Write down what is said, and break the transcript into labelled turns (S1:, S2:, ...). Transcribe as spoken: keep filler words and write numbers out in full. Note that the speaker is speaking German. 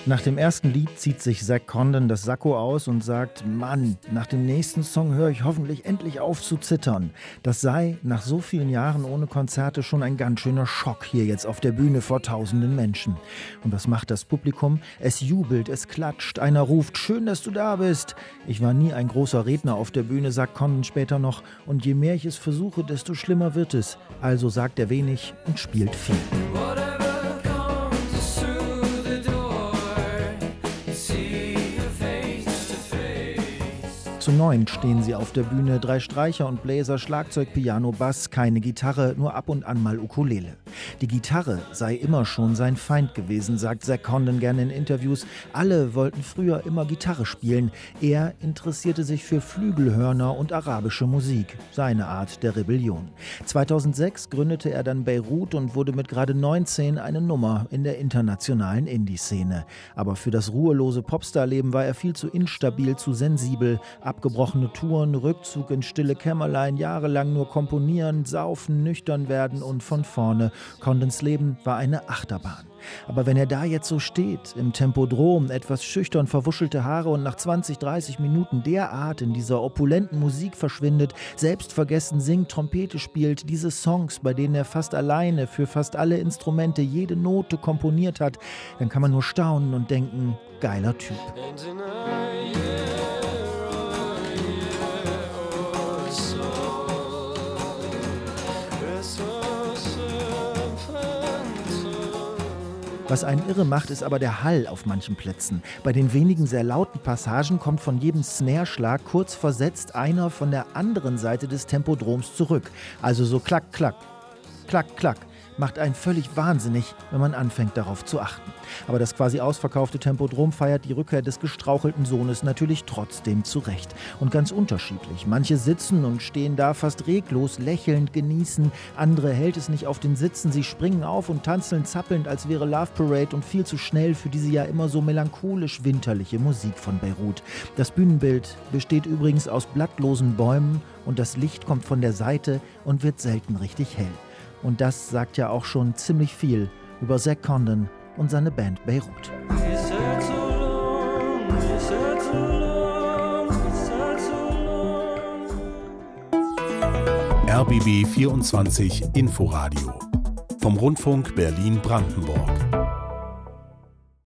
S1: Nach dem ersten Lied zieht sich Zack Condon das Sakko aus und sagt: Mann, nach dem nächsten Song höre ich hoffentlich endlich auf zu zittern. Das sei nach so vielen Jahren ohne Konzerte schon ein ganz schöner Schock hier jetzt auf der Bühne vor tausenden Menschen. Und was macht das Publikum? Es jubelt, es klatscht, einer ruft: Schön, dass du da bist. Ich war nie ein großer Redner auf der Bühne, sagt Condon später noch, und je mehr ich es versuche, desto schlimmer wird es. Also sagt er wenig und spielt viel. Zu neunt stehen sie auf der Bühne, drei Streicher und Bläser, Schlagzeug, Piano, Bass, keine Gitarre, nur ab und an mal Ukulele. Die Gitarre sei immer schon sein Feind gewesen, sagt Zack Condon gerne in Interviews. Alle wollten früher immer Gitarre spielen. Er interessierte sich für Flügelhörner und arabische Musik, seine Art der Rebellion. zweitausendsechs gründete er dann Beirut und wurde mit gerade neunzehn eine Nummer in der internationalen Indie-Szene. Aber für das ruhelose Popstar-Leben war er viel zu instabil, zu sensibel. Abgebrochene Touren, Rückzug in stille Kämmerlein, jahrelang nur komponieren, saufen, nüchtern werden und von vorne. Condons Leben war eine Achterbahn. Aber wenn er da jetzt so steht, im Tempodrom, etwas schüchtern verwuschelte Haare und nach zwanzig, dreißig Minuten derart in dieser opulenten Musik verschwindet, selbstvergessen singt, Trompete spielt, diese Songs, bei denen er fast alleine für fast alle Instrumente jede Note komponiert hat, dann kann man nur staunen und denken: geiler Typ. Was einen irre macht, ist aber der Hall auf manchen Plätzen. Bei den wenigen sehr lauten Passagen kommt von jedem Snare-Schlag kurz versetzt einer von der anderen Seite des Tempodroms zurück. Also so klack, klack, klack, klack. Macht einen völlig wahnsinnig, wenn man anfängt, darauf zu achten. Aber das quasi ausverkaufte Tempodrom feiert die Rückkehr des gestrauchelten Sohnes natürlich trotzdem zurecht. Und ganz unterschiedlich. Manche sitzen und stehen da fast reglos, lächelnd, genießen. Andere hält es nicht auf den Sitzen. Sie springen auf und tanzen zappelnd, als wäre Love Parade, und viel zu schnell für diese ja immer so melancholisch winterliche Musik von Beirut. Das Bühnenbild besteht übrigens aus blattlosen Bäumen und das Licht kommt von der Seite und wird selten richtig hell. Und das sagt ja auch schon ziemlich viel über Zack Condon und seine Band Beirut.
S2: R B B vierundzwanzig Inforadio vom Rundfunk Berlin-Brandenburg.